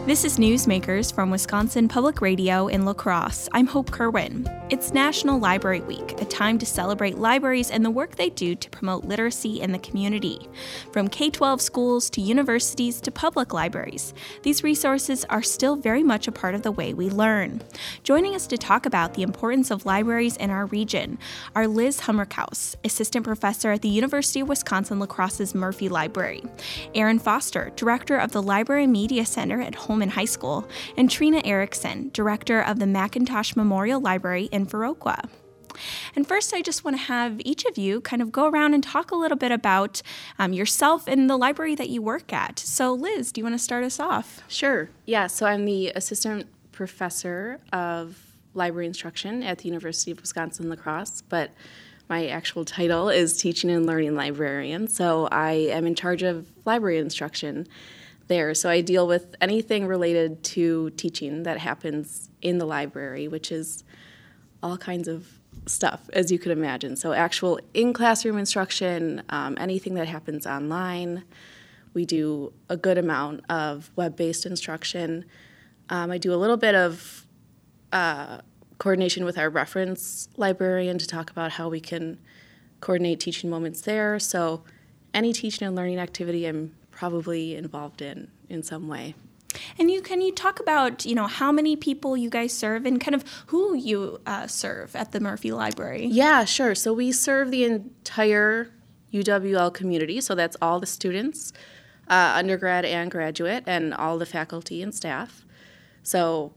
This is Newsmakers from Wisconsin Public Radio in La Crosse. I'm Hope Kerwin. It's National Library Week, a time to celebrate libraries and the work they do to promote literacy in the community. From K-12 schools to universities to public libraries, these resources are still very much a part of the way we learn. Joining us to talk about the importance of libraries in our region are Liz Hummerkaus, Assistant Professor at the University of Wisconsin-La Crosse's Murphy Library, Aaron Foster, Director of the Library Media Center at Holman High School, and Trina Erickson, Director of the McIntosh Memorial Library in Viroqua. And first, I just want to have each of you kind of go around and talk a little bit about yourself and the library that you work at. So, Liz, do you want to start us off? Sure. Yeah, so I'm the Assistant Professor of Library Instruction at the University of Wisconsin-La Crosse, but my actual title is Teaching and Learning Librarian, so I am in charge of library instruction there. So I deal with anything related to teaching that happens in the library, which is all kinds of stuff, as you could imagine. So actual in-classroom instruction, anything that happens online. We do a good amount of web-based instruction. I do a little bit of coordination with our reference librarian to talk about how we can coordinate teaching moments there. So any teaching and learning activity I'm probably involved in some way. And can you talk about, how many people you guys serve and kind of who you serve at the Murphy Library? Yeah, sure. So we serve the entire UWL community. So that's all the students, undergrad and graduate, and all the faculty and staff. So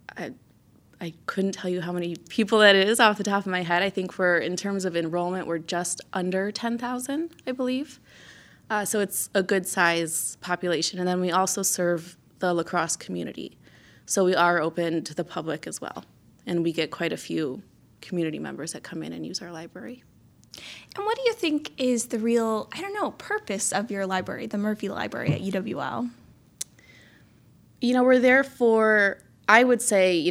I couldn't tell you how many people that is off the top of my head. I think in terms of enrollment, we're just under 10,000, I believe. So it's a good size population. And then we also serve the La Crosse community. So we are open to the public as well. And we get quite a few community members that come in and use our library. And what do you think is the real, purpose of your library, the Murphy Library at UWL? We're there for, I would say,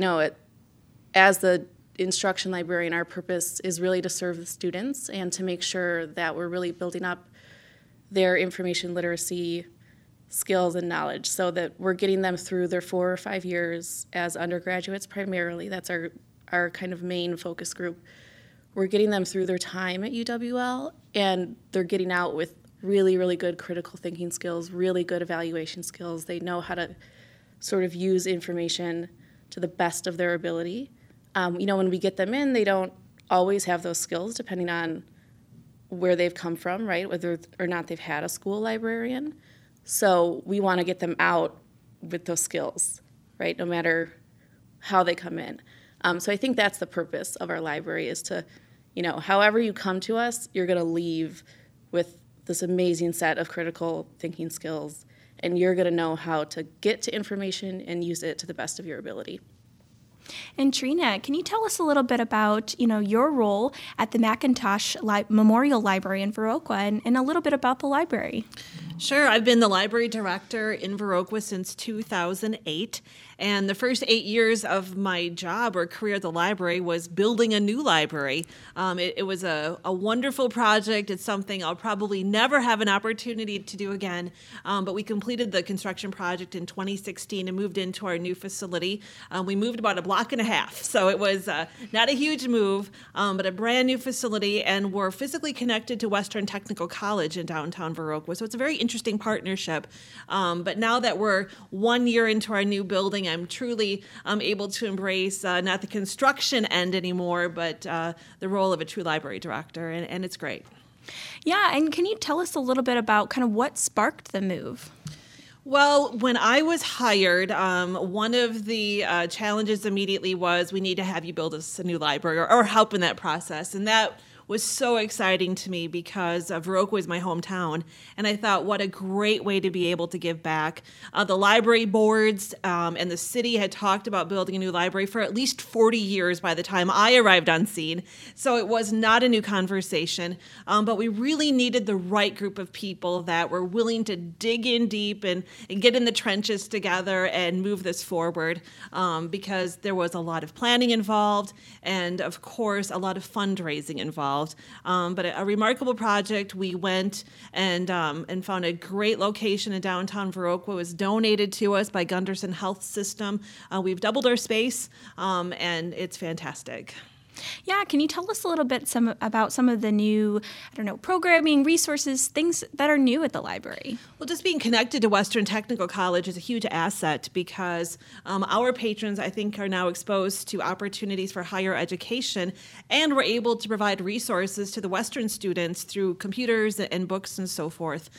as the instruction librarian, our purpose is really to serve the students and to make sure that we're really building up their information literacy skills and knowledge so that we're getting them through their 4 or 5 years as undergraduates primarily. That's our kind of main focus group. We're getting them through their time at UWL, and they're getting out with really, really good critical thinking skills, really good evaluation skills. They know how to sort of use information to the best of their ability. When we get them in, they don't always have those skills depending on where they've come from, right, whether or not they've had a school librarian. So we want to get them out with those skills, right, no matter how they come in. So I think that's the purpose of our library is to, however you come to us, you're going to leave with this amazing set of critical thinking skills, and you're going to know how to get to information and use it to the best of your ability. And Trina, can you tell us a little bit about, your role at the McIntosh Memorial Library in Viroqua and a little bit about the library? Sure. I've been the library director in Viroqua since 2008. And the first 8 years of my job or career at the library was building a new library. It was a wonderful project. It's something I'll probably never have an opportunity to do again. But we completed the construction project in 2016 and moved into our new facility. We moved about a block and a half. So it was not a huge move, but a brand new facility. And we're physically connected to Western Technical College in downtown Viroqua. So it's a very interesting partnership. But now that we're 1 year into our new building, I'm truly able to embrace not the construction end anymore, but the role of a true library director, and it's great. Yeah, and can you tell us a little bit about kind of what sparked the move? Well, when I was hired, one of the challenges immediately was we need to have you build us a new library or help in that process, and that was so exciting to me because Viroqua is my hometown, and I thought what a great way to be able to give back. The library boards and the city had talked about building a new library for at least 40 years by the time I arrived on scene, so it was not a new conversation, but we really needed the right group of people that were willing to dig in deep and get in the trenches together and move this forward because there was a lot of planning involved and, of course, a lot of fundraising involved. involved. But a remarkable project. We went and found a great location in downtown Viroqua. It was donated to us by Gunderson Health System. We've doubled our space, and it's fantastic. Yeah, can you tell us a little bit about some of the new, programming, resources, things that are new at the library? Well, just being connected to Western Technical College is a huge asset because our patrons, I think, are now exposed to opportunities for higher education, and we're able to provide resources to the Western students through computers and books and so forth.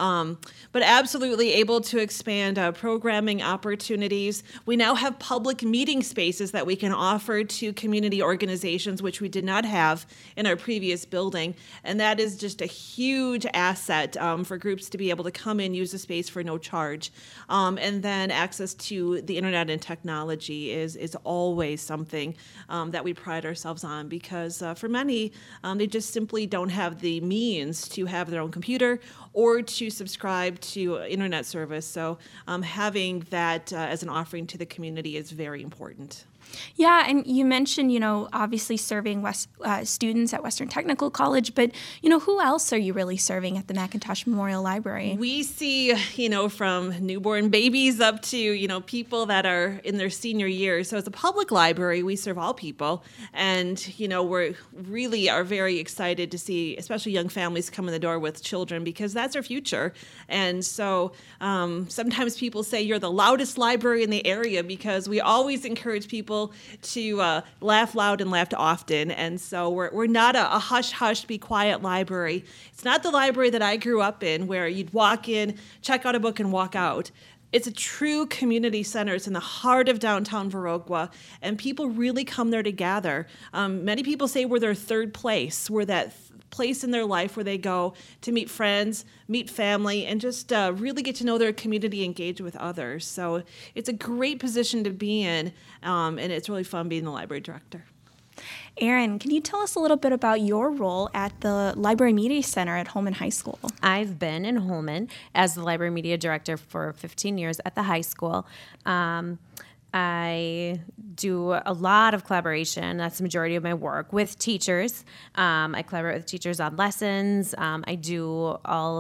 But absolutely able to expand programming opportunities. We now have public meeting spaces that we can offer to community organizations, which we did not have in our previous building. And that is just a huge asset for groups to be able to come in, use the space for no charge. And then access to the internet and technology is always something that we pride ourselves on because for many, they just simply don't have the means to have their own computer or to subscribe to internet service. So having that as an offering to the community is very important. Yeah, and you mentioned, obviously serving students at Western Technical College, but, who else are you really serving at the McIntosh Memorial Library? We see, from newborn babies up to, people that are in their senior years. So as a public library, we serve all people. And, we really are very excited to see, especially young families come in the door with children because that's our future. And so sometimes people say you're the loudest library in the area because we always encourage people to laugh loud and laugh often. And so we're not a hush-hush, be quiet library. It's not the library that I grew up in where you'd walk in, check out a book, and walk out. It's a true community center. It's in the heart of downtown Viroqua, and people really come there to gather. Many people say we're their third place. We're that place in their life where they go to meet friends, meet family, and just really get to know their community, engage with others. So it's a great position to be in, and it's really fun being the library director. Erin, can you tell us a little bit about your role at the Library Media Center at Holman High School? I've been in Holman as the Library Media Director for 15 years at the high school. I do a lot of collaboration. That's the majority of my work with teachers. I collaborate with teachers on lessons. I do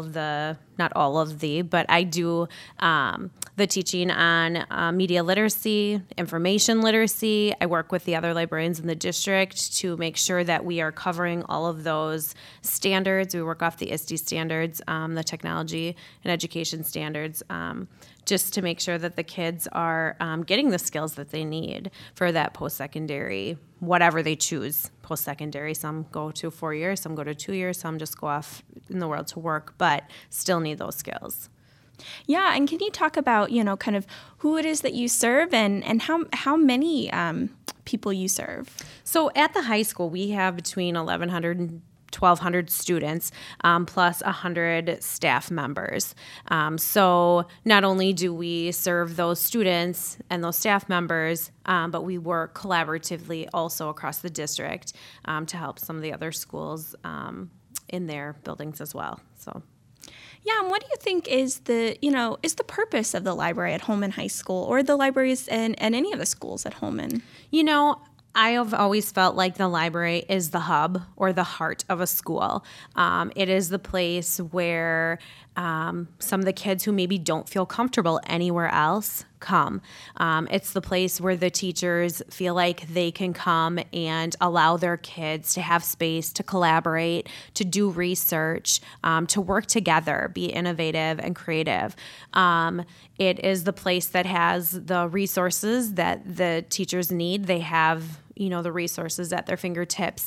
but I do the teaching on media literacy, information literacy. I work with the other librarians in the district to make sure that we are covering all of those standards. We work off the ISTE standards, the technology and education standards, just to make sure that the kids are getting the skills that they need for that post-secondary, whatever they choose post-secondary. Some go to 4 years, some go to 2 years, some just go off in the world to work, but still need those skills. Yeah, and can you talk about, kind of who it is that you serve and how many people you serve? So at the high school, we have between 1,100 and 1,200 students, plus 100 staff members. So not only do we serve those students and those staff members, but we work collaboratively also across the district to help some of the other schools in their buildings as well. So. Yeah, and what do you think is the purpose of the library at Holman High School or the libraries and any of the schools at Holman? I have always felt like the library is the hub or the heart of a school. It is the place where some of the kids who maybe don't feel comfortable anywhere else come. It's the place where the teachers feel like they can come and allow their kids to have space to collaborate, to do research, to work together, be innovative and creative. It is the place that has the resources that the teachers need. They have the resources at their fingertips,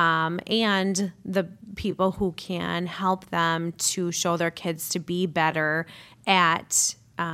and the people who can help them to show their kids to be better at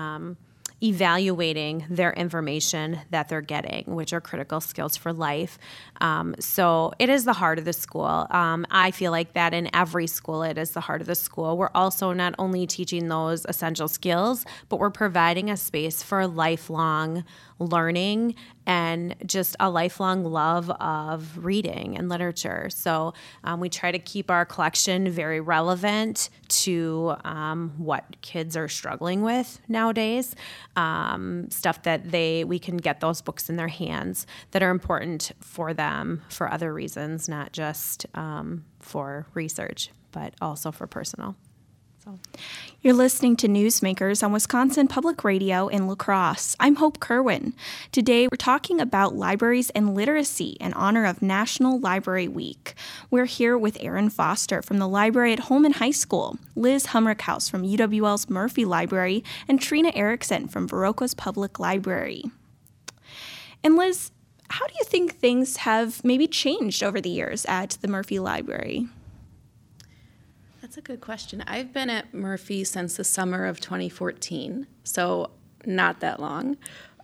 evaluating their information that they're getting, which are critical skills for life. So it is the heart of the school. I feel like that in every school, it is the heart of the school. We're also not only teaching those essential skills, but we're providing a space for lifelong learning and just a lifelong love of reading and literature. So we try to keep our collection very relevant to what kids are struggling with nowadays, stuff that we can get those books in their hands that are important for them for other reasons, not just for research, but also for personal. You're listening to Newsmakers on Wisconsin Public Radio in La Crosse. I'm Hope Kerwin. Today we're talking about libraries and literacy in honor of National Library Week. We're here with Erin Foster from the library at Holmen High School, Liz Humrickhouse from UWL's Murphy Library, and Trina Erickson from Viroqua's Public Library. And Liz, how do you think things have maybe changed over the years at the Murphy Library? That's a good question. I've been at Murphy since the summer of 2014, so not that long.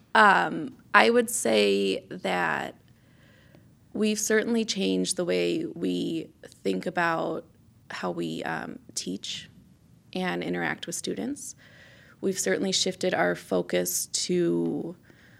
I would say that we've certainly changed the way we think about how we teach and interact with students. We've certainly shifted our focus to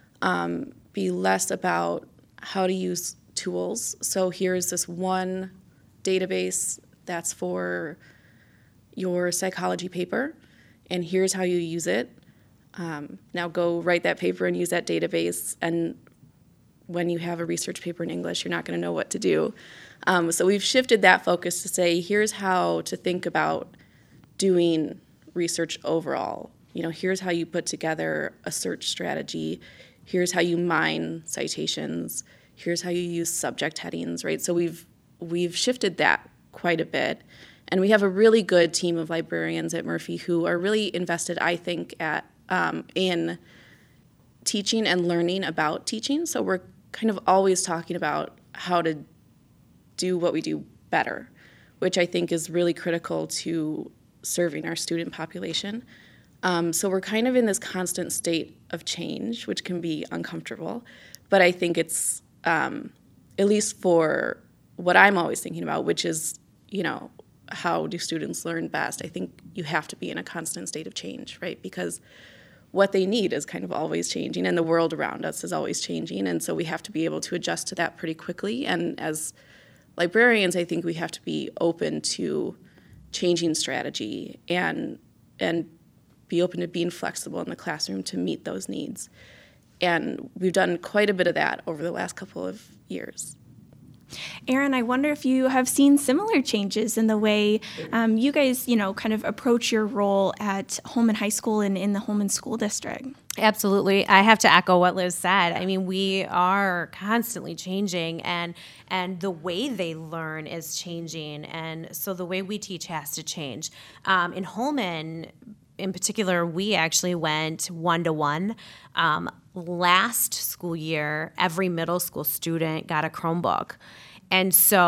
be less about how to use tools. So here's this one database that's for your psychology paper, and here's how you use it. Now go write that paper and use that database, and when you have a research paper in English, you're not going to know what to do. So we've shifted that focus to say, here's how to think about doing research overall. Here's how you put together a search strategy. Here's how you mine citations. Here's how you use subject headings, right? So we've shifted that quite a bit. And we have a really good team of librarians at Murphy who are really invested, I think, in teaching and learning about teaching. So we're kind of always talking about how to do what we do better, which I think is really critical to serving our student population. So we're kind of in this constant state of change, which can be uncomfortable. But I think it's, at least for what I'm always thinking about, which is, how do students learn best? I think you have to be in a constant state of change, right? Because what they need is kind of always changing, and the world around us is always changing, and so we have to be able to adjust to that pretty quickly. And as librarians, I think we have to be open to changing strategy and be open to being flexible in the classroom to meet those needs. And we've done quite a bit of that over the last couple of years. Erin, I wonder if you have seen similar changes in the way you guys, kind of approach your role at Holmen High School and in the Holmen School District. Absolutely. I have to echo what Liz said. I mean, we are constantly changing, and the way they learn is changing, and so the way we teach has to change. In Holmen, in particular, we actually went 1-to-1. Last school year, every middle school student got a Chromebook. And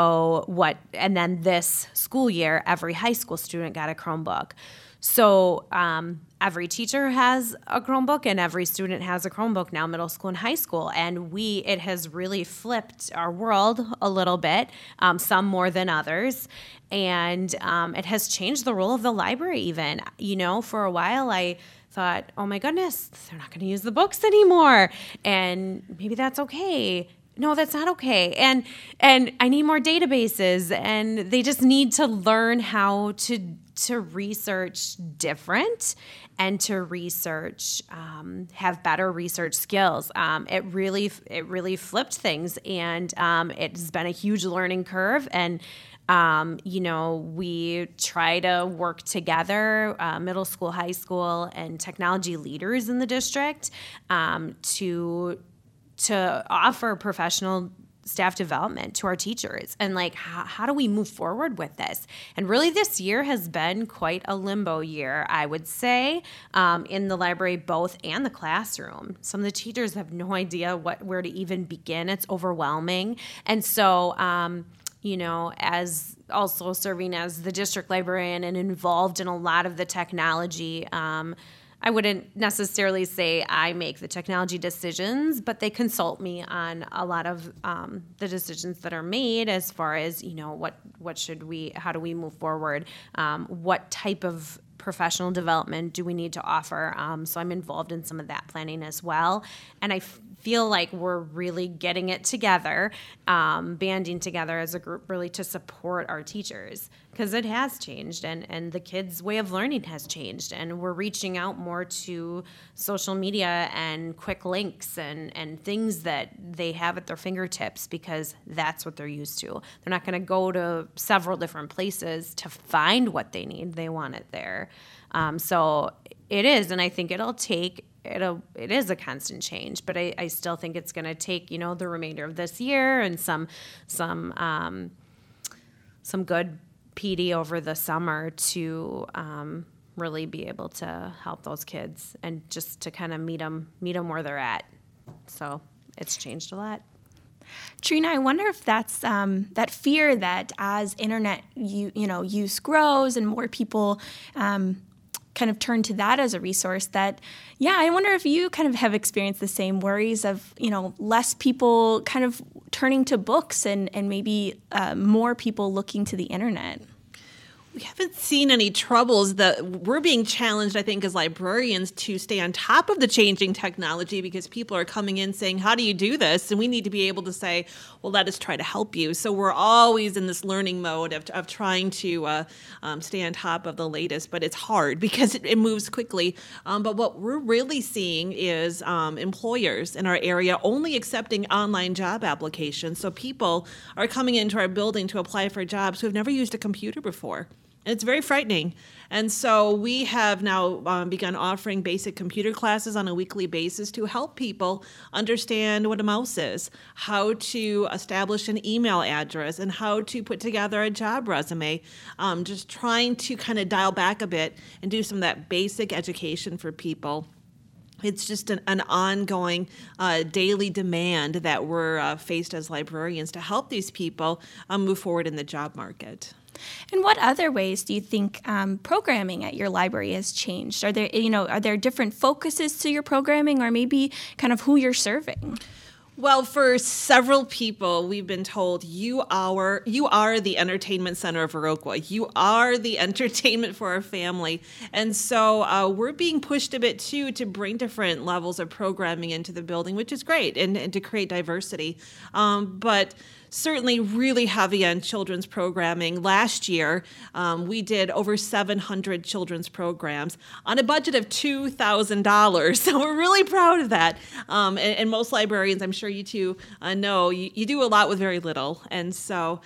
then this school year, every high school student got a Chromebook. So every teacher has a Chromebook and every student has a Chromebook now, middle school and high school. And it has really flipped our world a little bit, some more than others. And it has changed the role of the library even. For a while I thought, oh my goodness, they're not going to use the books anymore. And maybe that's okay. No, that's not okay. And I need more databases, and they just need to learn how to research different and to research, have better research skills. It really flipped things, and it's been a huge learning curve. And we try to work together, middle school, high school, and technology leaders in the district to offer professional staff development to our teachers. And how do we move forward with this? And really this year has been quite a limbo year, I would say, in the library, both and the classroom. Some of the teachers have no idea where to even begin. It's overwhelming. And so, as also serving as the district librarian and involved in a lot of the technology, I wouldn't necessarily say I make the technology decisions, but they consult me on a lot of the decisions that are made as far as, how do we move forward? What type of professional development do we need to offer? So I'm involved in some of that planning as well. And I feel like we're really getting it together, banding together as a group really to support our teachers, because it has changed and the kids' way of learning has changed. And we're reaching out more to social media and quick links and things that they have at their fingertips because that's what they're used to. They're not going to go to several different places to find what they need. They want it there. So it is, and I think it is a constant change, but I still think it's going to take, the remainder of this year and some good PD over the summer to really be able to help those kids and just to kind of meet them where they're at. So it's changed a lot. Trina, I wonder if that's that fear that as internet use grows and more people kind of turn to that as a resource, that, I wonder if you kind of have experienced the same worries of, less people kind of turning to books and maybe more people looking to the internet. We haven't seen any troubles. That we're being challenged, I think, as librarians to stay on top of the changing technology because people are coming in saying, how do you do this? And we need to be able to say, well, let us try to help you. So we're always in this learning mode of trying to stay on top of the latest, but it's hard because it moves quickly. But what we're really seeing is employers in our area only accepting online job applications. So people are coming into our building to apply for jobs who have never used a computer before. And it's very frightening. And so we have now begun offering basic computer classes on a weekly basis to help people understand what a mouse is, how to establish an email address, and how to put together a job resume. Just trying to kind of dial back a bit and do some of that basic education for people. It's just an ongoing daily demand that we're faced as librarians to help these people move forward in the job market. And what other ways do you think programming at your library has changed? Are there different focuses to your programming, or maybe kind of who you're serving? Well, for several people, we've been told you are the entertainment center of Viroqua. You are the entertainment for our family. And so we're being pushed a bit, too, to bring different levels of programming into the building, which is great, and to create diversity. But certainly really heavy on children's programming. Last year, we did over 700 children's programs on a budget of $2,000. So we're really proud of that. And most librarians, I'm sure you two know, you do a lot with very little. And so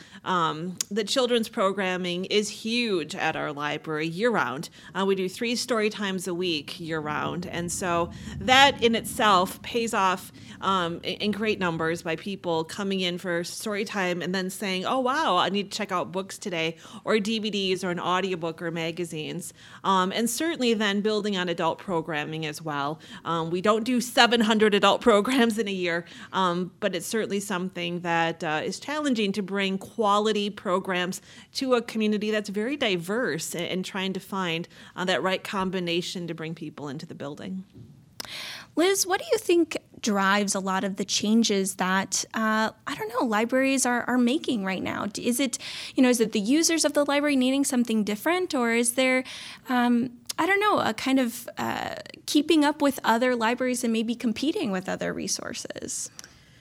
the children's programming is huge at our library year-round. We do 3 story times a week year-round. And so that in itself pays off in great numbers by people coming in for story time and then saying, oh, wow, I need to check out books today, or DVDs, or an audiobook, or magazines. And certainly then building on adult programming as well. We don't do 700 adult programs in a year, but it's certainly something that is challenging to bring quality programs to a community that's very diverse and trying to find that right combination to bring people into the building. Liz, what do you think drives a lot of the changes that, libraries are making right now? Is it the users of the library needing something different, or is there, a kind of keeping up with other libraries and maybe competing with other resources?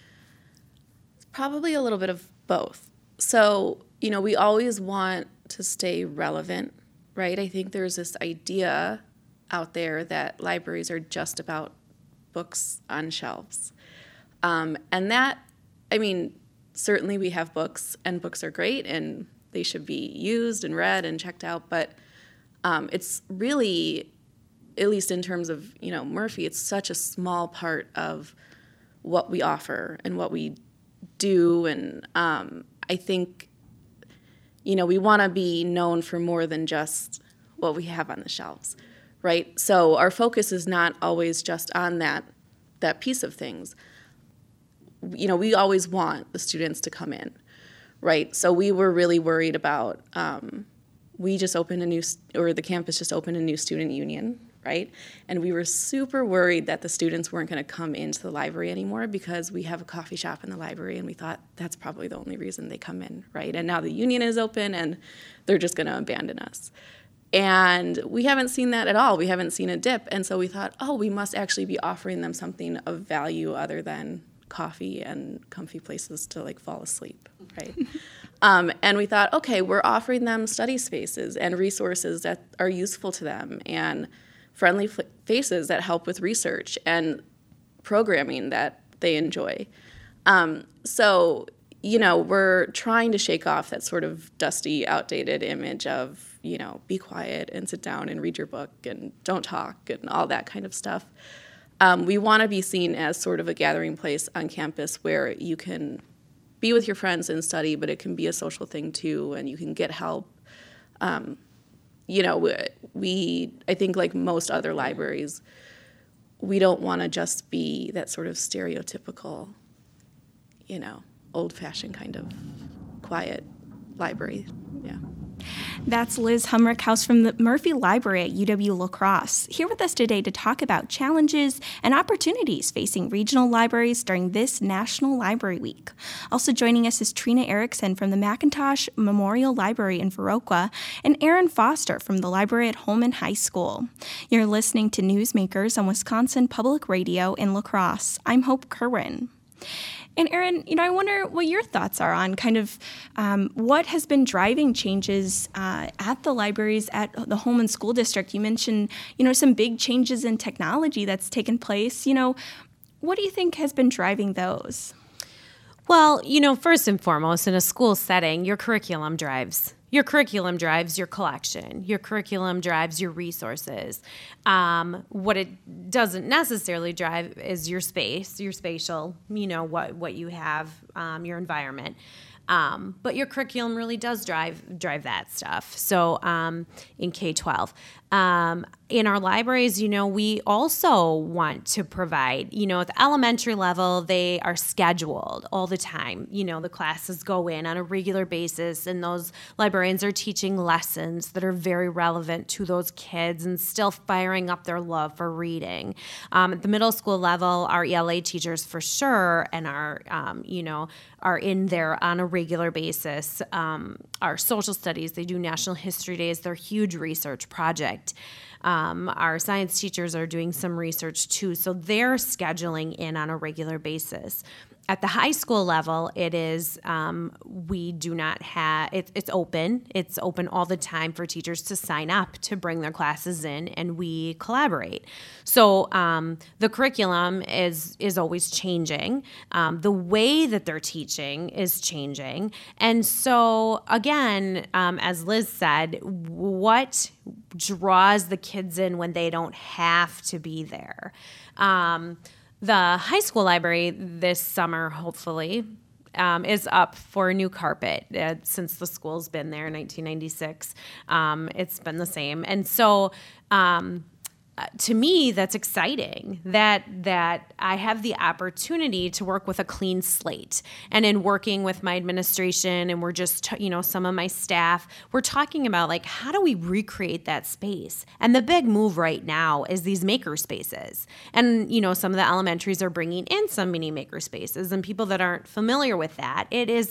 It's probably a little bit of both. So, we always want to stay relevant, right? I think there's this idea out there that libraries are just about books on shelves. And that, certainly we have books, and books are great, and they should be used and read and checked out, but it's really, at least in terms of, Murphy, it's such a small part of what we offer and what we do, and I think, we want to be known for more than just what we have on the shelves. Right? So our focus is not always just on that piece of things. We always want the students to come in, right? So we were really worried about, the campus just opened a new student union, right? And we were super worried that the students weren't going to come into the library anymore because we have a coffee shop in the library, and we thought that's probably the only reason they come in, right? And now the union is open, and they're just going to abandon us. And we haven't seen that at all. We haven't seen a dip. And so we thought, oh, we must actually be offering them something of value other than coffee and comfy places to like fall asleep, right? And we thought, okay, we're offering them study spaces and resources that are useful to them and friendly faces that help with research and programming that they enjoy. So, you know, we're trying to shake off that sort of dusty, outdated image of, you know, be quiet and sit down and read your book and don't talk and all that kind of stuff. We want to be seen as sort of a gathering place on campus where you can be with your friends and study, but it can be a social thing too, and you can get help. You know, I think like most other libraries, we don't want to just be that sort of stereotypical, you know, old-fashioned kind of quiet library. Yeah. That's Liz Humrickhouse from the Murphy Library at UW La Crosse, here with us today to talk about challenges and opportunities facing regional libraries during this National Library Week. Also joining us is Trina Erickson from the McIntosh Memorial Library in Viroqua and Aaron Foster from the library at Holman High School. You're listening to Newsmakers on Wisconsin Public Radio in La Crosse. I'm Hope Kerwin. And Aaron, you know, I wonder what your thoughts are on kind of what has been driving changes at the libraries at the Holman School District. You mentioned, you know, some big changes in technology that's taken place. You know, what do you think has been driving those? Well, you know, first and foremost, in a school setting, your curriculum drives. Your curriculum drives your collection. Your curriculum drives your resources. What it doesn't necessarily drive is your space, your spatial, you know, what you have, your environment. But your curriculum really does drive that stuff. So in K-12. In our libraries, you know, we also want to provide, you know, at the elementary level, they are scheduled all the time. You know, the classes go in on a regular basis, and those librarians are teaching lessons that are very relevant to those kids and still firing up their love for reading. At the middle school level, our ELA teachers for sure and our, you know, are in there on a regular basis. Our social studies, they do National History Days, they're a huge research project. Our science teachers are doing some research too, so they're scheduling in on a regular basis. At the high school level, it is, we do not have, it's open. It's open all the time for teachers to sign up to bring their classes in, and we collaborate. So the curriculum is always changing. The way that they're teaching is changing. And so, again, as Liz said, what draws the kids in when they don't have to be there? The high school library this summer, hopefully, is up for a new carpet. Since the school's been there in 1996, it's been the same. And so to me, that's exciting that I have the opportunity to work with a clean slate. And in working with my administration, and we're just, you know, some of my staff, we're talking about, like, how do we recreate that space? And the big move right now is these maker spaces. And, you know, some of the elementaries are bringing in some mini maker spaces. And people that aren't familiar with that, it is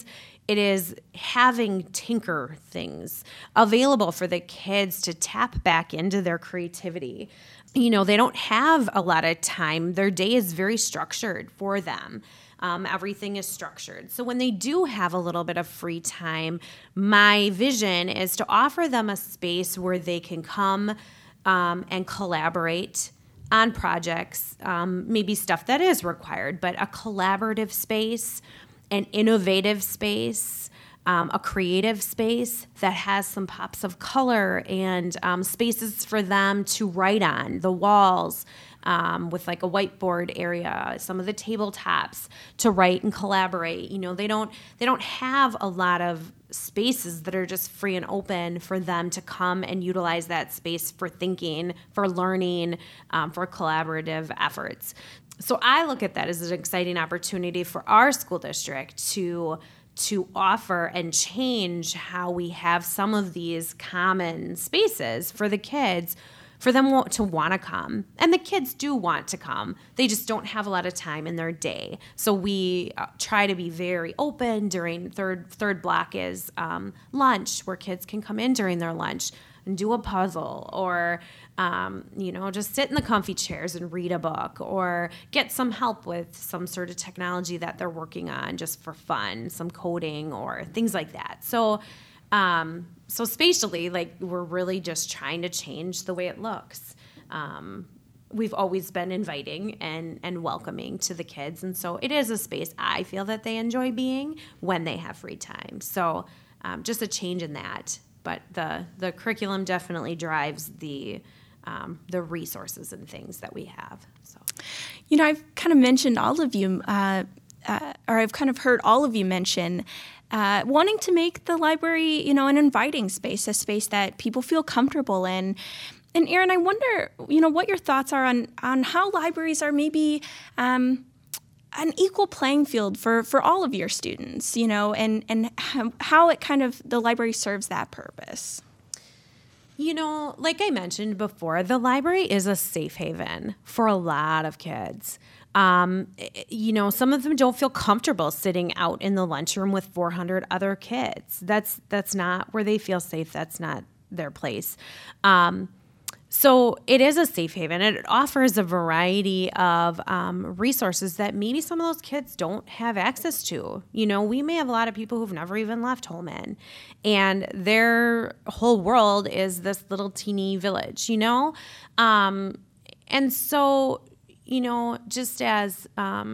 having tinker things available for the kids to tap back into their creativity. You know, they don't have a lot of time. Their day is very structured for them. Everything is structured. So when they do have a little bit of free time, my vision is to offer them a space where they can come and collaborate on projects, maybe stuff that is required, but a collaborative space, an innovative space, a creative space that has some pops of color and spaces for them to write on, the walls with like a whiteboard area, some of the tabletops to write and collaborate. You know, they don't have a lot of spaces that are just free and open for them to come and utilize that space for thinking, for learning, for collaborative efforts. So I look at that as an exciting opportunity for our school district to offer and change how we have some of these common spaces for the kids, for them to want to come. And the kids do want to come. They just don't have a lot of time in their day. So we try to be very open during third block is lunch, where kids can come in during their lunch. and do a puzzle, or just sit in the comfy chairs and read a book, or get some help with some sort of technology that they're working on just for fun, some coding or things like that. So spatially, like, we're really just trying to change the way it looks. We've always been inviting and welcoming to the kids, and so it is a space I feel that they enjoy being when they have free time. So just a change in that, but the curriculum definitely drives the resources and things that we have. So, I've kind of mentioned all of you, or I've kind of heard all of you mention wanting to make the library, an inviting space, a space that people feel comfortable in. And Erin, I wonder, what your thoughts are on how libraries are maybe an equal playing field for all of your students, and how it kind of, the library serves that purpose. Like I mentioned before, the library is a safe haven for a lot of kids. Some of them don't feel comfortable sitting out in the lunchroom with 400 other kids. That's not where they feel safe. That's not their place. So it is a safe haven, and it offers a variety of resources that maybe some of those kids don't have access to. We may have a lot of people who've never even left Holmen, and their whole world is this little teeny village, And so, just as,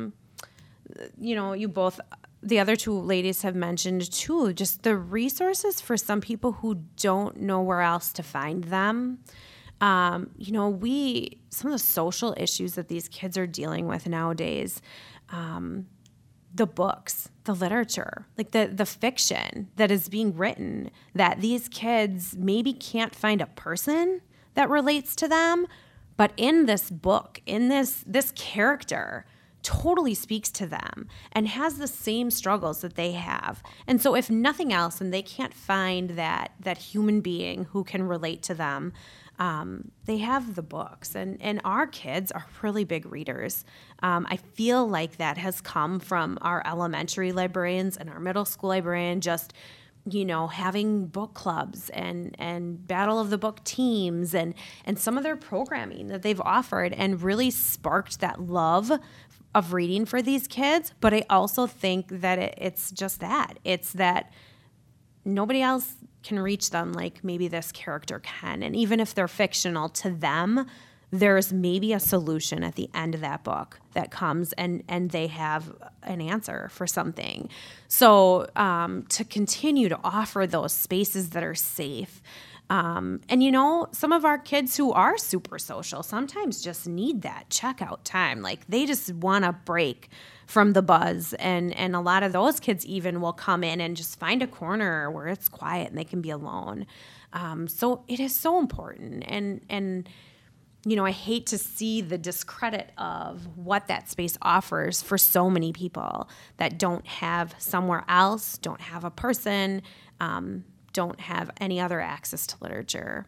you both, the other two ladies have mentioned too, just the resources for some people who don't know where else to find them. Some of the social issues that these kids are dealing with nowadays, the books, the literature, like the fiction that is being written, that these kids maybe can't find a person that relates to them, but in this book, in this character totally speaks to them and has the same struggles that they have. And so if nothing else, and they can't find that human being who can relate to them, they have the books, and our kids are really big readers. I feel like that has come from our elementary librarians and our middle school librarian, just, having book clubs and Battle of the Book teams and some of their programming that they've offered, and really sparked that love of reading for these kids. But I also think that it's just that. It's that nobody else can reach them like maybe this character can. And even if they're fictional, to them, there's maybe a solution at the end of that book that comes, and they have an answer for something. So to continue to offer those spaces that are safe. And, some of our kids who are super social sometimes just need that checkout time. Like, they just want a break from the buzz. And a lot of those kids even will come in and just find a corner where it's quiet and they can be alone. So it is so important. And I hate to see the discredit of what that space offers for so many people that don't have somewhere else, don't have a person, don't have any other access to literature.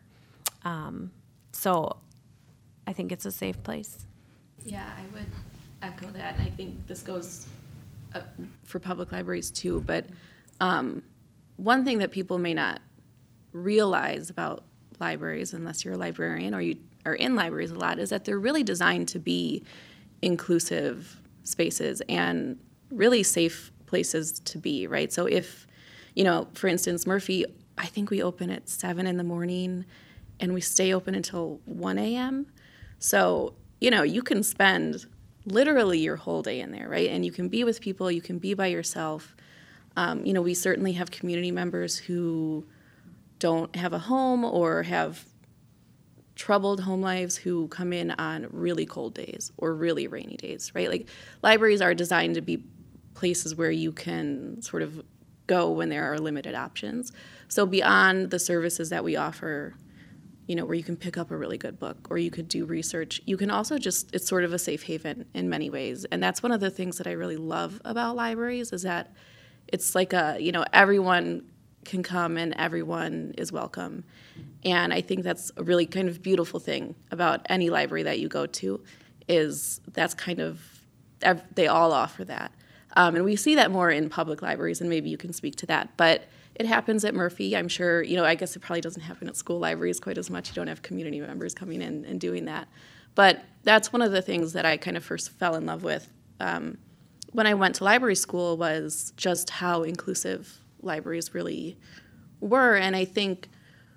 So I think it's a safe place. Yeah, I would echo that. And I think this goes for public libraries too. But one thing that people may not realize about libraries, unless you're a librarian or you are in libraries a lot, is that they're really designed to be inclusive spaces and really safe places to be, right? So if, for instance, Murphy, I think we open at 7 in the morning and we stay open until 1 a.m. So, you can spend literally your whole day in there, right? And you can be with people, you can be by yourself. We certainly have community members who don't have a home or have troubled home lives who come in on really cold days or really rainy days, right? Like, libraries are designed to be places where you can sort of go when there are limited options. So beyond the services that we offer, where you can pick up a really good book or you could do research, you can also it's sort of a safe haven in many ways. And that's one of the things that I really love about libraries, is that it's like everyone can come and everyone is welcome. And I think that's a really kind of beautiful thing about any library that you go to, is that's kind of, they all offer that. And we see that more in public libraries, and maybe you can speak to that. But it happens at Murphy. I'm sure, I guess it probably doesn't happen at school libraries quite as much. You don't have community members coming in and doing that. But that's one of the things that I kind of first fell in love with when I went to library school, was just how inclusive libraries really were. And I think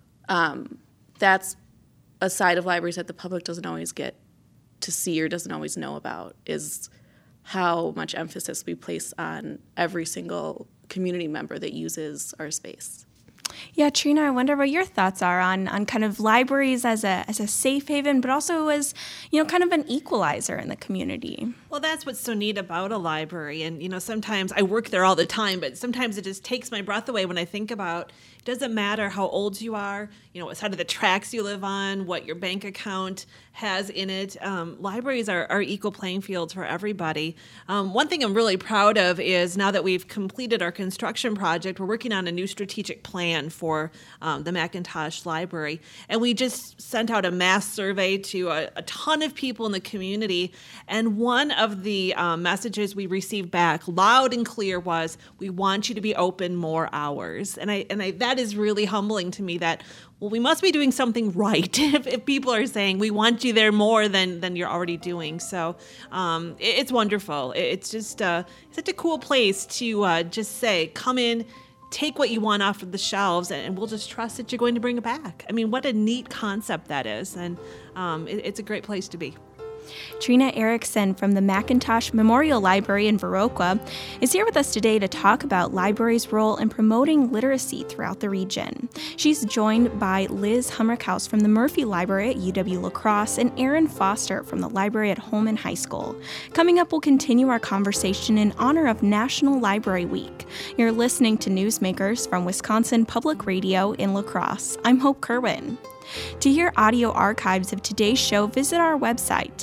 that's a side of libraries that the public doesn't always get to see or doesn't always know about, is how much emphasis we place on every single community member that uses our space. Yeah, Trina, I wonder what your thoughts are on kind of libraries as a safe haven, but also as, kind of an equalizer in the community. Well, that's what's so neat about a library. And, sometimes I work there all the time, but sometimes it just takes my breath away when I think about, it doesn't matter how old you are, what side of the tracks you live on, what your bank account has in it. Libraries are equal playing fields for everybody. One thing I'm really proud of is now that we've completed our construction project, we're working on a new strategic plan for the McIntosh Library. And we just sent out a mass survey to a ton of people in the community. And one of the messages we received back loud and clear was, we want you to be open more hours. And I that is really humbling to me that, well, we must be doing something right if people are saying we want you there more than you're already doing. So it's wonderful. It's just such a cool place to just say, come in, take what you want off of the shelves, and we'll just trust that you're going to bring it back. I mean, what a neat concept that is. And it's a great place to be. Trina Erickson from the McIntosh Memorial Library in Viroqua is here with us today to talk about libraries' role in promoting literacy throughout the region. She's joined by Liz Humrickhouse from the Murphy Library at UW-La Crosse and Erin Foster from the library at Holman High School. Coming up, we'll continue our conversation in honor of National Library Week. You're listening to Newsmakers from Wisconsin Public Radio in La Crosse. I'm Hope Kerwin. To hear audio archives of today's show, visit our website,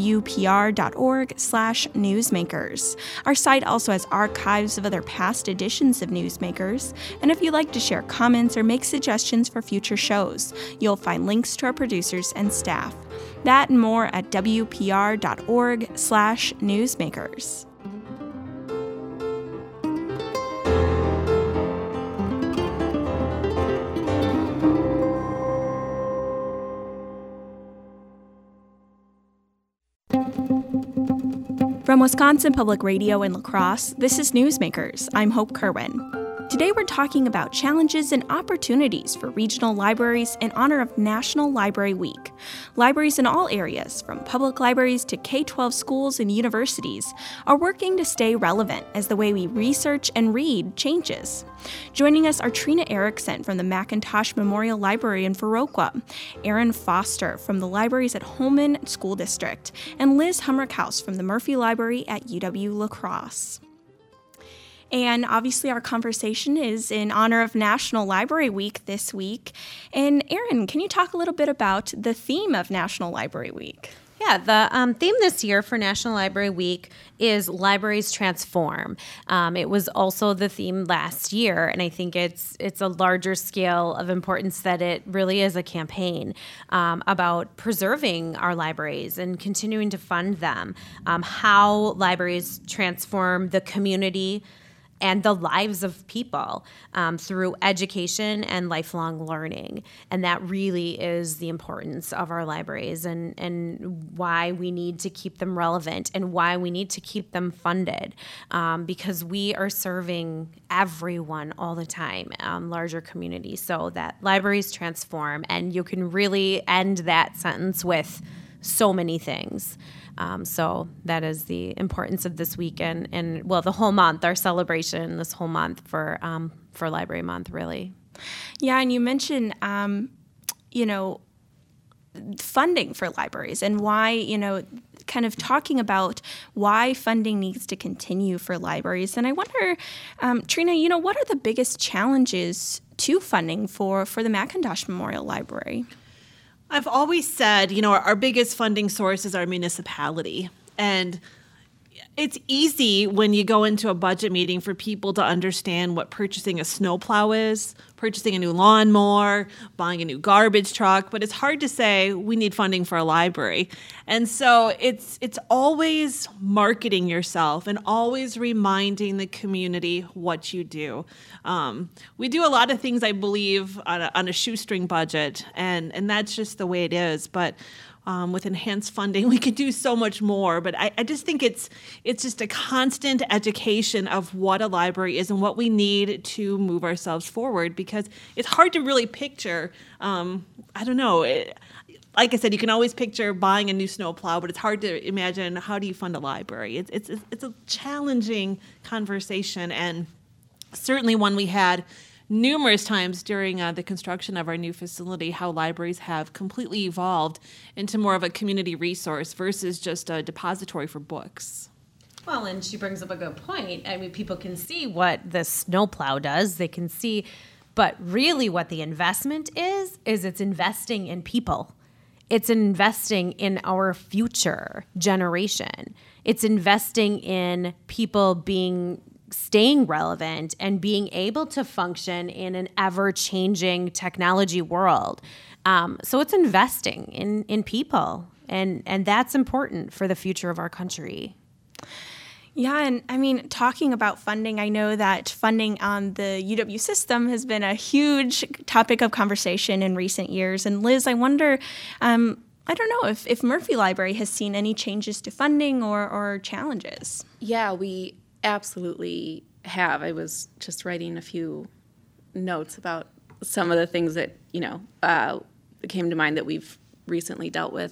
wpr.org/newsmakers. Our site also has archives of other past editions of Newsmakers, and if you'd like to share comments or make suggestions for future shows, you'll find links to our producers and staff. That and more at wpr.org/newsmakers. From Wisconsin Public Radio in La Crosse, this is Newsmakers. I'm Hope Kerwin. Today we're talking about challenges and opportunities for regional libraries in honor of National Library Week. Libraries in all areas, from public libraries to K-12 schools and universities, are working to stay relevant as the way we research and read changes. Joining us are Trina Erickson from the McIntosh Memorial Library in Viroqua, Erin Foster from the libraries at Holman School District, and Liz Humrickhouse from the Murphy Library at UW-La Crosse. And obviously our conversation is in honor of National Library Week this week. And Erin, can you talk a little bit about the theme of National Library Week? Yeah, the theme this year for National Library Week is Libraries Transform. It was also the theme last year, and I think it's a larger scale of importance that it really is a campaign about preserving our libraries and continuing to fund them, how libraries transform the community and the lives of people through education and lifelong learning. And that really is the importance of our libraries and why we need to keep them relevant and why we need to keep them funded, because we are serving everyone all the time, larger communities, so that libraries transform. And you can really end that sentence with so many things. So that is the importance of this week and the whole month, our celebration this whole month for Library Month, really. Yeah, and you mentioned, funding for libraries and why, kind of talking about why funding needs to continue for libraries. And I wonder, Trina, what are the biggest challenges to funding for the McIntosh Memorial Library? I've always said, our biggest funding source is our municipality. And It's easy when you go into a budget meeting for people to understand what purchasing a snowplow is, purchasing a new lawnmower, buying a new garbage truck, but it's hard to say we need funding for a library. And so it's always marketing yourself and always reminding the community what you do. We do a lot of things, I believe, on a shoestring budget, and that's just the way it is. But with enhanced funding, we could do so much more. But I just think it's just a constant education of what a library is and what we need to move ourselves forward, because it's hard to really picture, I don't know, like I said, you can always picture buying a new snowplow, but it's hard to imagine how do you fund a library. It's a challenging conversation, and certainly one we had numerous times during the construction of our new facility, how libraries have completely evolved into more of a community resource versus just a depository for books. Well, and she brings up a good point. I mean, people can see what the snowplow does. They can see, but really what the investment is it's investing in people. It's investing in our future generation. It's investing in people staying relevant and being able to function in an ever-changing technology world. So it's investing in people, and that's important for the future of our country. Yeah, and I mean, talking about funding, I know that funding on the UW system has been a huge topic of conversation in recent years. And Liz, I wonder, I don't know if Murphy Library has seen any changes to funding or challenges. Yeah, we absolutely have. I was just writing a few notes about some of the things that, came to mind that we've recently dealt with.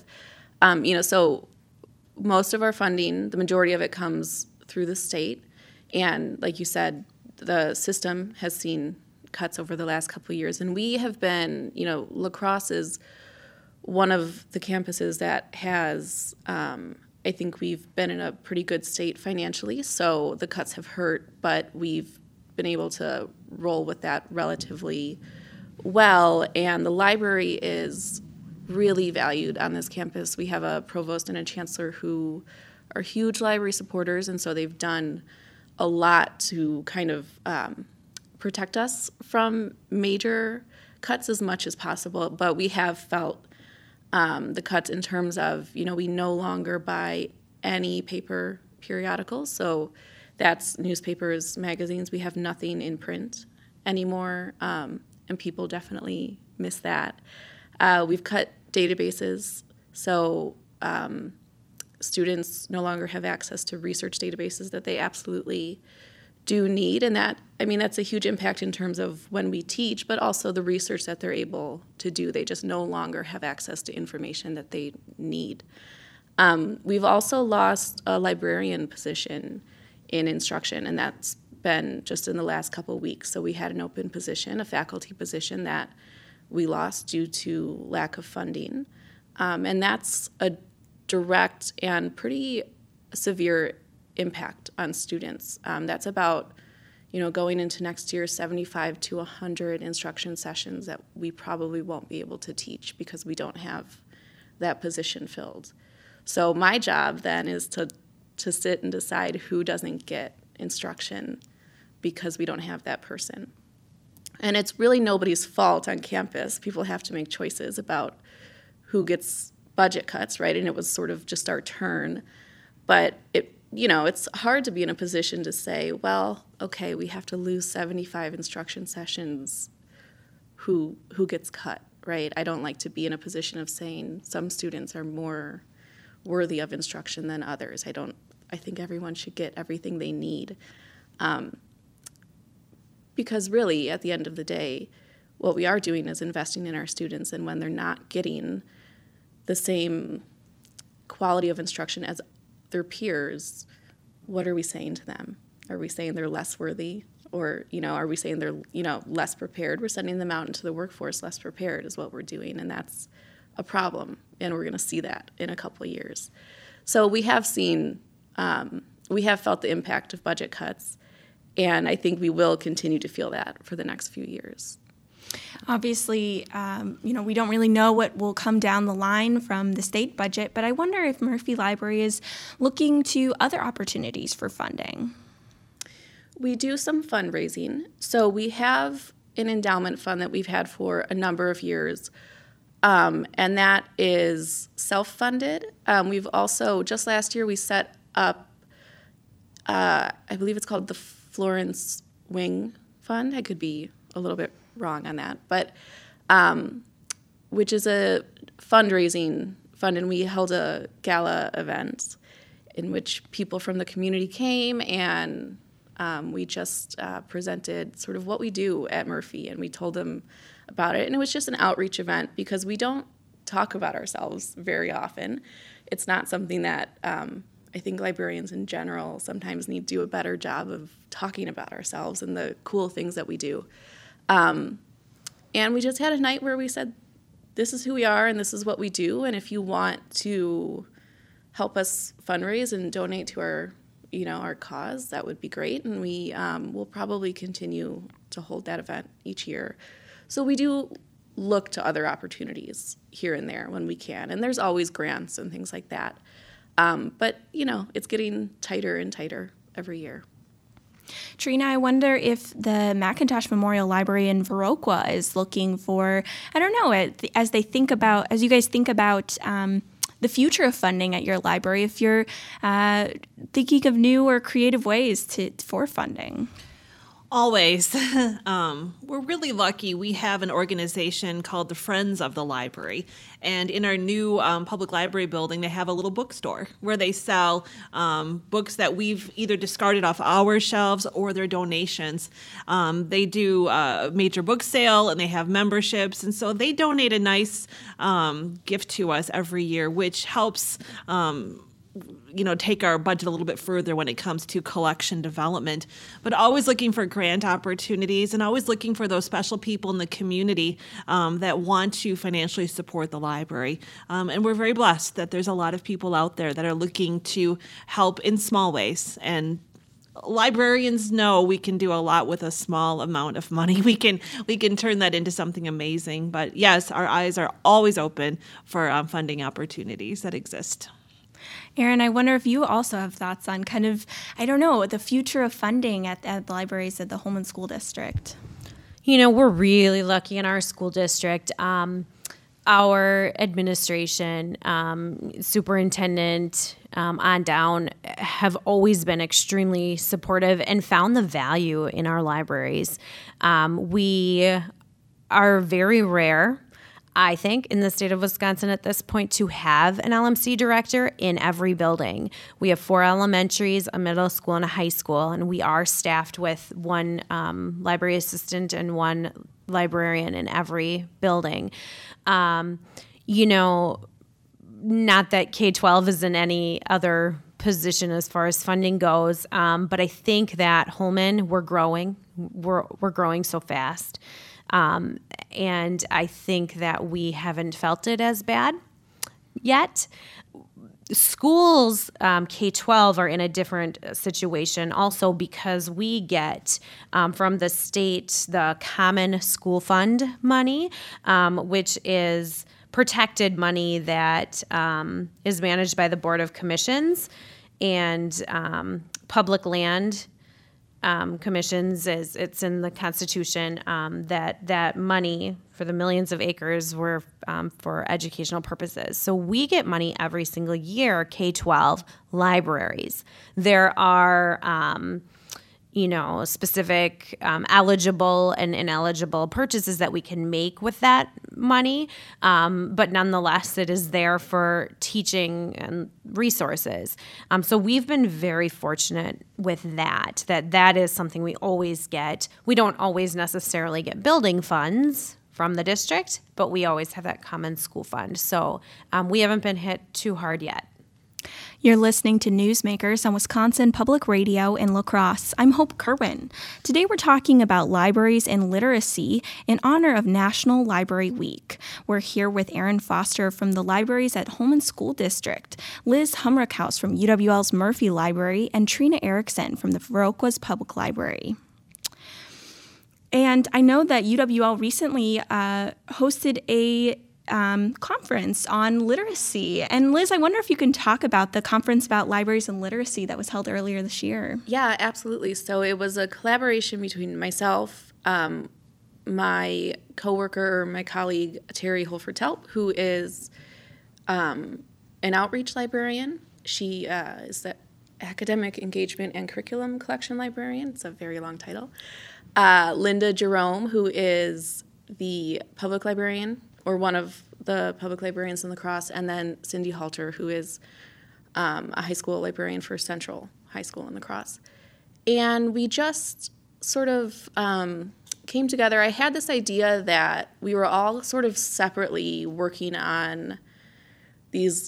So most of our funding, the majority of it comes through the state. And like you said, the system has seen cuts over the last couple of years. And we have been, La Crosse is one of the campuses that has, I think we've been in a pretty good state financially, so the cuts have hurt, but we've been able to roll with that relatively well, and the library is really valued on this campus. We have a provost and a chancellor who are huge library supporters, and so they've done a lot to kind of protect us from major cuts as much as possible, but we have felt the cuts in terms of, we no longer buy any paper periodicals. So that's newspapers, magazines. We have nothing in print anymore, and people definitely miss that. We've cut databases. So students no longer have access to research databases that they absolutely do need, and that's a huge impact in terms of when we teach, but also the research that they're able to do. They just no longer have access to information that they need. We've also lost a librarian position in instruction, and that's been just in the last couple of weeks. So we had an open position, a faculty position that we lost due to lack of funding, and that's a direct and pretty severe impact on students. That's about, going into next year, 75 to 100 instruction sessions that we probably won't be able to teach because we don't have that position filled. So my job then is to sit and decide who doesn't get instruction because we don't have that person. And it's really nobody's fault on campus. People have to make choices about who gets budget cuts, right? And it was sort of just our turn. But it's hard to be in a position to say, well, okay, we have to lose 75 instruction sessions. Who gets cut, right? I don't like to be in a position of saying some students are more worthy of instruction than others. I think everyone should get everything they need. Because really, at the end of the day, what we are doing is investing in our students, and when they're not getting the same quality of instruction as their peers, what are we saying to them? Are we saying they're less worthy? Or, are we saying they're, less prepared? We're sending them out into the workforce less prepared is what we're doing, and that's a problem, and we're going to see that in a couple of years. So we have felt the impact of budget cuts, and I think we will continue to feel that for the next few years. Obviously, we don't really know what will come down the line from the state budget, but I wonder if Murphy Library is looking to other opportunities for funding. We do some fundraising. So we have an endowment fund that we've had for a number of years, and that is self-funded. We've also, just last year, we set up, I believe it's called the Florence Wing Fund. I could be a little bit wrong on that, but which is a fundraising fund, and we held a gala event in which people from the community came, and we just presented sort of what we do at Murphy, and we told them about it. And it was just an outreach event because we don't talk about ourselves very often. It's not something that I think librarians in general sometimes need to do a better job of talking about ourselves and the cool things that we do. And we just had a night where we said, this is who we are and this is what we do. And if you want to help us fundraise and donate to our cause, that would be great. And we will probably continue to hold that event each year. So we do look to other opportunities here and there when we can. And there's always grants and things like that. But, it's getting tighter and tighter every year. Trina, I wonder if the McIntosh Memorial Library in Viroqua is looking for, I don't know, as you guys think about the future of funding at your library, if you're thinking of new or creative ways for funding. Always. We're really lucky. We have an organization called the Friends of the Library. And in our new public library building, they have a little bookstore where they sell books that we've either discarded off our shelves or their donations. They do a major book sale, and they have memberships. And so they donate a nice gift to us every year, which helps take our budget a little bit further when it comes to collection development, but always looking for grant opportunities and always looking for those special people in the community that want to financially support the library. And we're very blessed that there's a lot of people out there that are looking to help in small ways. And librarians know we can do a lot with a small amount of money. We can turn that into something amazing. But yes, our eyes are always open for funding opportunities that exist. Erin, I wonder if you also have thoughts on kind of, the future of funding at the libraries at the Holmen School District. We're really lucky in our school district. Our administration, superintendent, on down, have always been extremely supportive and found the value in our libraries. We are very rare, I think, in the state of Wisconsin at this point, to have an LMC director in every building. We have 4 elementaries, a middle school, and a high school, and we are staffed with 1 library assistant and 1 librarian in every building. Not that K-12 is in any other position as far as funding goes, but I think that Holmen, we're growing. We're growing so fast. And I think that we haven't felt it as bad yet. Schools, K-12, are in a different situation also because we get from the state the Common School Fund money, which is protected money that is managed by the Board of Commissions, and public land commissions, it's in the Constitution, that money for the millions of acres were for educational purposes. So we get money every single year, K-12 libraries. There are specific eligible and ineligible purchases that we can make with that money. But nonetheless, it is there for teaching and resources. So we've been very fortunate with that is something we always get. We don't always necessarily get building funds from the district, but we always have that common school fund. So we haven't been hit too hard yet. You're listening to Newsmakers on Wisconsin Public Radio in La Crosse. I'm Hope Kerwin. Today we're talking about libraries and literacy in honor of National Library Week. We're here with Erin Foster from the libraries at Holmen School District, Liz Humrickhouse from UWL's Murphy Library, and Trina Erickson from the Viroqua's Public Library. And I know that UWL recently hosted a conference on literacy. And Liz, I wonder if you can talk about the conference about libraries and literacy that was held earlier this year. Yeah, absolutely. So it was a collaboration between myself, my coworker, my colleague, Terry Holford-Telp, who is an outreach librarian. She is the Academic Engagement and Curriculum Collection Librarian. It's a very long title. Linda Jerome, who is the public librarian, or one of the public librarians in La Crosse, and then Cindy Halter, who is a high school librarian for Central High School in La Crosse. And we just sort of came together. I had this idea that we were all sort of separately working on these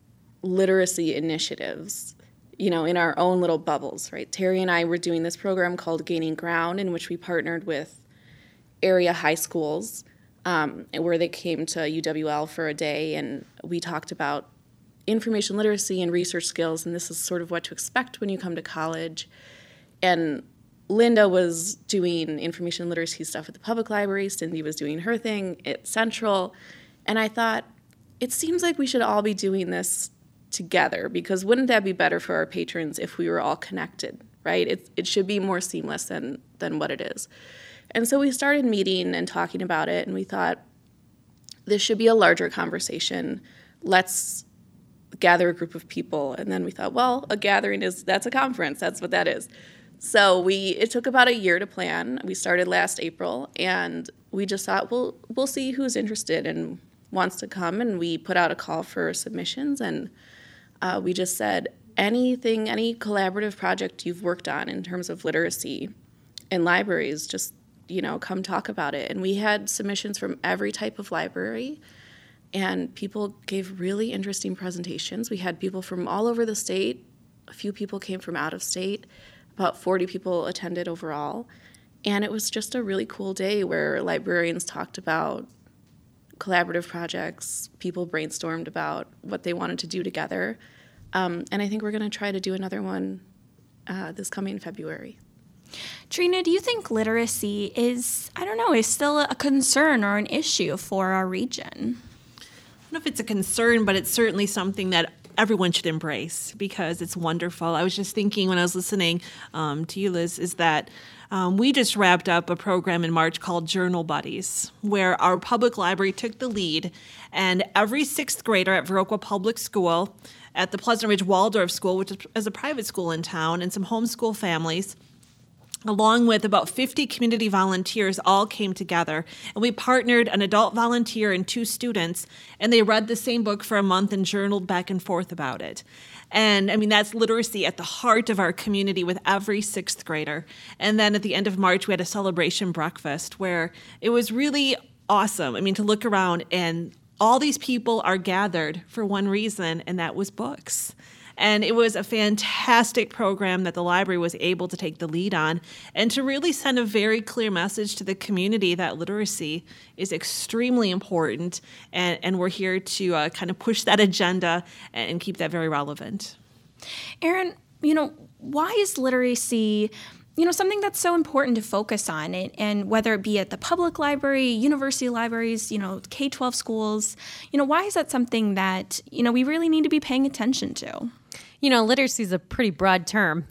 literacy initiatives, you know, in our own little bubbles, right? Terry and I were doing this program called Gaining Ground, in which we partnered with area high schools, where they came to UWL for a day, and we talked about information literacy and research skills, and this is sort of what to expect when you come to college. And Linda was doing information literacy stuff at the public library. Cindy was doing her thing at Central. And I thought, it seems like we should all be doing this together, because wouldn't that be better for our patrons if we were all connected, right? It should be more seamless than what it is. And so we started meeting and talking about it, and we thought, this should be a larger conversation. Let's gather a group of people. And then we thought, well, a gathering that's a conference. That's what that is. So it took about a year to plan. We started last April, and we just thought, we'll see who's interested and wants to come, and we put out a call for submissions, and we just said, any collaborative project you've worked on in terms of literacy in libraries, just, you know, come talk about it. And we had submissions from every type of library, and people gave really interesting presentations. We had people from all over the state. A few people came from out of state. About 40 people attended overall. And it was just a really cool day where librarians talked about collaborative projects. People brainstormed about what they wanted to do together. And I think we're going to try to do another one this coming February. Trina, do you think literacy is still a concern or an issue for our region? I don't know if it's a concern, but it's certainly something that everyone should embrace because it's wonderful. I was just thinking when I was listening to you, Liz, is that we just wrapped up a program in March called Journal Buddies, where our public library took the lead, and every sixth grader at Viroqua Public School, at the Pleasant Ridge Waldorf School, which is a private school in town, and some homeschool families, along with about 50 community volunteers, all came together. And we partnered an adult volunteer and 2 students, and they read the same book for a month and journaled back and forth about it. And I mean, that's literacy at the heart of our community with every sixth grader. And then at the end of March, we had a celebration breakfast where it was really awesome. I mean, to look around and all these people are gathered for one reason, and that was books. And it was a fantastic program that the library was able to take the lead on and to really send a very clear message to the community that literacy is extremely important, and we're here to kind of push that agenda and keep that very relevant. Erin, why is literacy something that's so important to focus on, and whether it be at the public library, university libraries, K-12 schools, why is that something that, we really need to be paying attention to? Literacy is a pretty broad term.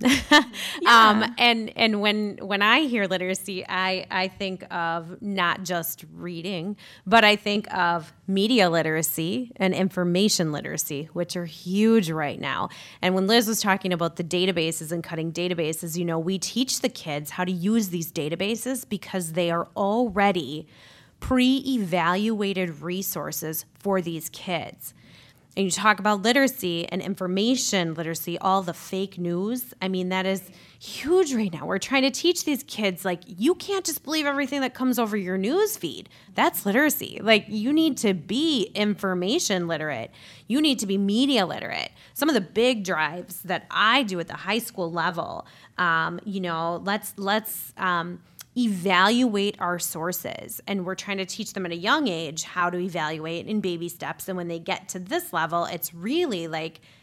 Yeah. And when I hear literacy, I think of not just reading, but I think of media literacy and information literacy, which are huge right now. And when Liz was talking about the databases and cutting databases, we teach the kids how to use these databases because they are already pre-evaluated resources for these kids. And you talk about literacy and information literacy, all the fake news. I mean, that is huge right now. We're trying to teach these kids, you can't just believe everything that comes over your news feed. That's literacy. You need to be information literate. You need to be media literate. Some of the big drives that I do at the high school level, let's evaluate our sources. And we're trying to teach them at a young age how to evaluate in baby steps. And when they get to this level, it's really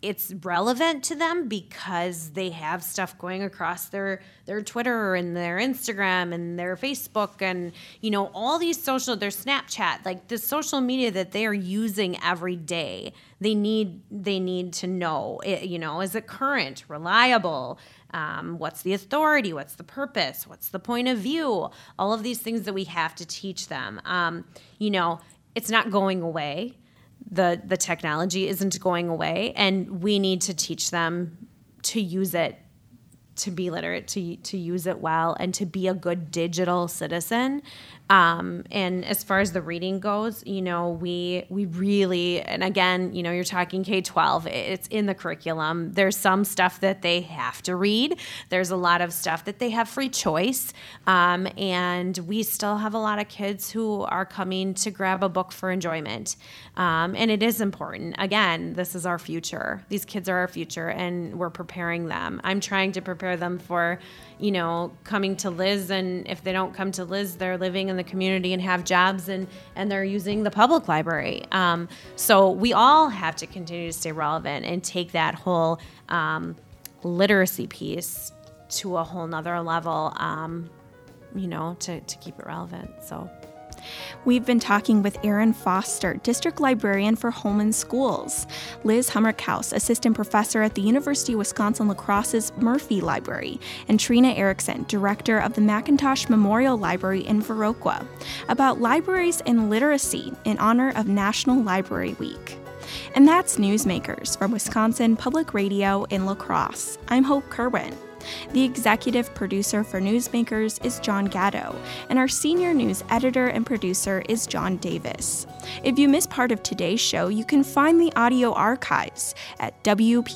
it's relevant to them because they have stuff going across their Twitter and their Instagram and their Facebook and, all these their Snapchat, like the social media that they are using every day. They need to know, is it current, reliable? What's the authority? What's the purpose? What's the point of view? All of these things that we have to teach them. It's not going away. The technology isn't going away, and we need to teach them to use it, to be literate, to use it well, and to be a good digital citizen. And as far as the reading goes, we really, and again, you're talking K-12, it's in the curriculum. There's some stuff that they have to read. There's a lot of stuff that they have free choice. And we still have a lot of kids who are coming to grab a book for enjoyment. And it is important. Again, this is our future. These kids are our future, and we're preparing them. I'm trying to prepare them for, coming to Liz, and if they don't come to Liz, they're living in the community and have jobs, and they're using the public library. So we all have to continue to stay relevant and take that whole literacy piece to a whole nother level, to keep it relevant. So. We've been talking with Erin Foster, District Librarian for Holmen Schools, Liz Hummerkaus, Assistant Professor at the University of Wisconsin-La Crosse's Murphy Library, and Trina Erickson, Director of the McIntosh Memorial Library in Viroqua, about libraries and literacy in honor of National Library Week. And that's Newsmakers from Wisconsin Public Radio in La Crosse. I'm Hope Kerwin. The executive producer for Newsmakers is John Gatto, and our senior news editor and producer is John Davis. If you missed part of today's show, you can find the audio archives at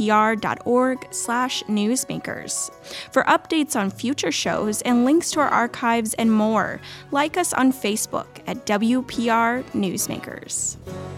wpr.org/newsmakers. For updates on future shows and links to our archives and more, like us on Facebook at WPR Newsmakers.